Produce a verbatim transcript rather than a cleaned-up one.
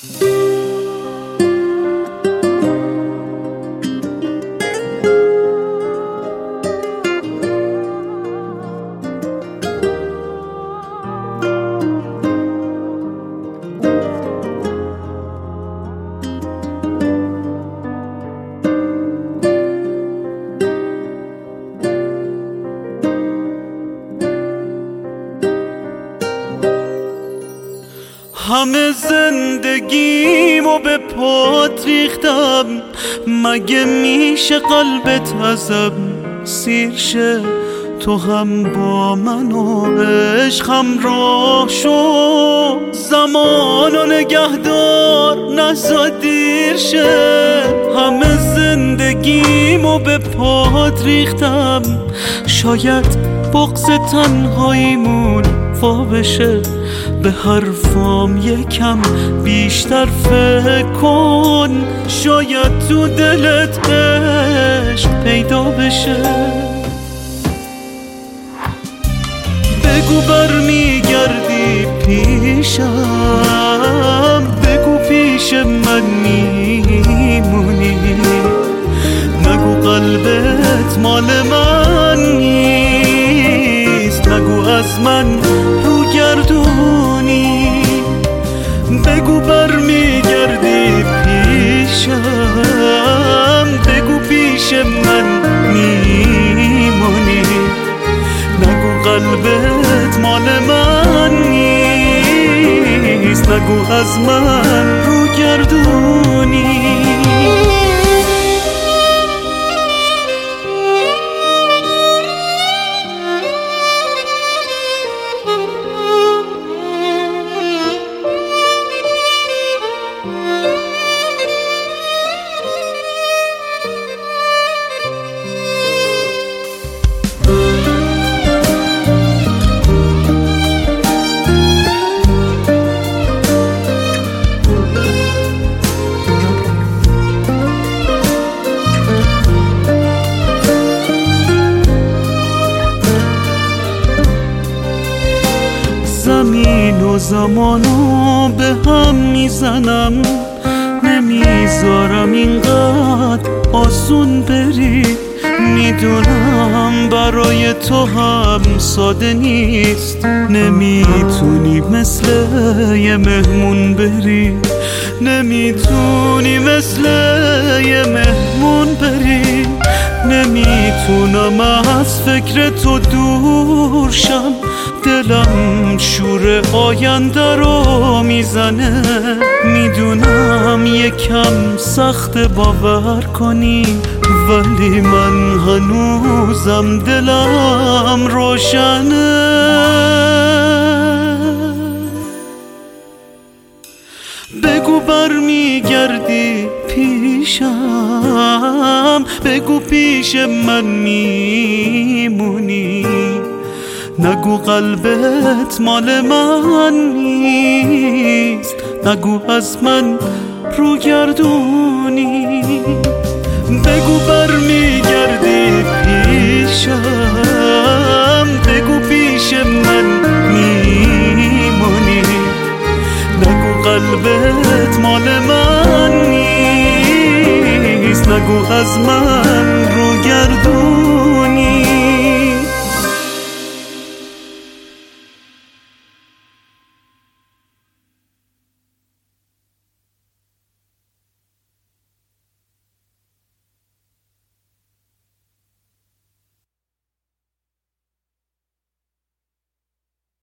همه زندگیمو به پات ریختم، مگه میشه قلبت ازم سیر شه؟ تو هم با من و عشق همراه شو، زمانو نگهدار نزا دیر شه. همه زندگیمو به پات ریختم، شاید بغض تنهاییمون وا بشه. به حرفام یکم بیشتر فکر کن، شاید تو دلت عشق پیدا بشه. بگو برمیگردی پیشم، بگو پیش من میمونی، نگو قلبت مال من نیست، نگو از من رو گردونی. بگو برمیگردی پیشم، بگو پیش من میمونی، نگو قلبت مال من نیست، نگو از من رو گردونی. زمین و زمانو به هم میزنم، نمیذارم اینقدر آسون بری. میدونم برای تو هم ساده نیست، نمیتونی مثل یه مهمون بری، نمیتونی مثل یه مهمون بری. نمیتونم از فکر تو دور شم، دلم شور آینده رو میزنه. میدونم یکم سخت باور کنی، ولی من هنوزم دلم روشنه. بگو برمیگردی پیشم، بگو پیش من میمونی، نگو قلبت مال من نیست، نگو از من رو گردونی. بگو برمیگردی پیشم، بگو پیش من میمونی، نگو قلبت مال من نیست، نگو از من